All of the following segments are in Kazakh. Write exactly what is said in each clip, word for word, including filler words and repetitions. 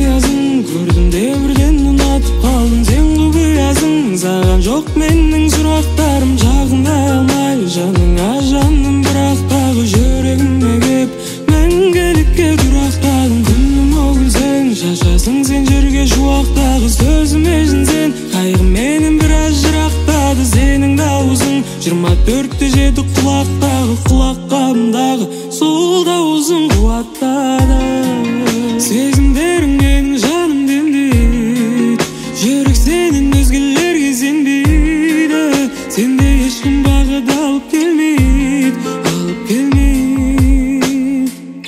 жымиязың, көрдім де бірден ұнатып қалдым. Сен құпиязың, саған жоқ менің сұрақтарым. Жағындай алмай жаныңа жаным, бірақ тағы жүрегіме кеп мәңгілікке тұрақтадың. Күнім о күлсең, шашасың сен жерге шуақтағы. Сөзіме жынсен, қайғы менен біраз жырақтады. Сенің дауысың жиырма төртте жеті құлақтағы, құлақ қабымдағы сол дауысың қуаттады. Сезімдерің менің жаным демдейді, жүрек сенен өзгелерге сенбейді. Сенде ешкім бағыт алып келмейді, алып келмейді.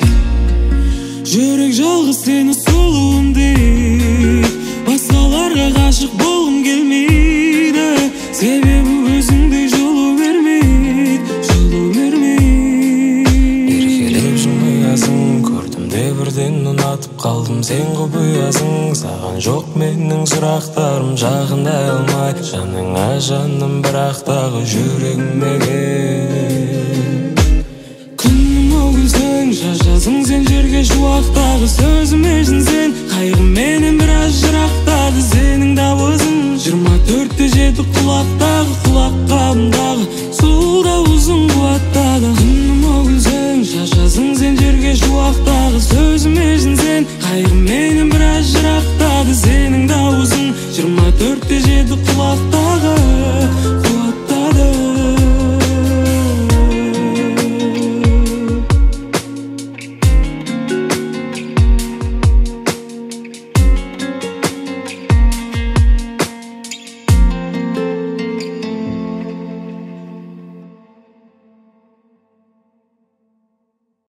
Жүрек жалғыз сені сұлуым дейді, басқаларға ғашық болғым келмейді. Себебі өзіңдей жылу бермейді, жылу бермейді. Еркелеп жымиязың, көрдім де бірден ұнатып қалдым. Сен құпиязың, саған жоқ менің сұрақтарым. Жағындай алмай жаныңа жаным, бірақ тағы жүрегіме кеп. Күнім о күлсең, шашасың сен жерге шуақтағы. Сөзіме жынсен, қайғы менен біраз жырақтады. Сенің дауысың жиырма төртте жеті құлақтағы, құлақ қабымдағы сол дауысың қуаттады. Күнім о күлсең, шашасың сен жерге шуақтағы. Сөзіме жынсен, қайғы менен біраз жырақтады. Сенің дауысың жиырма төртте жеті құлақтағы.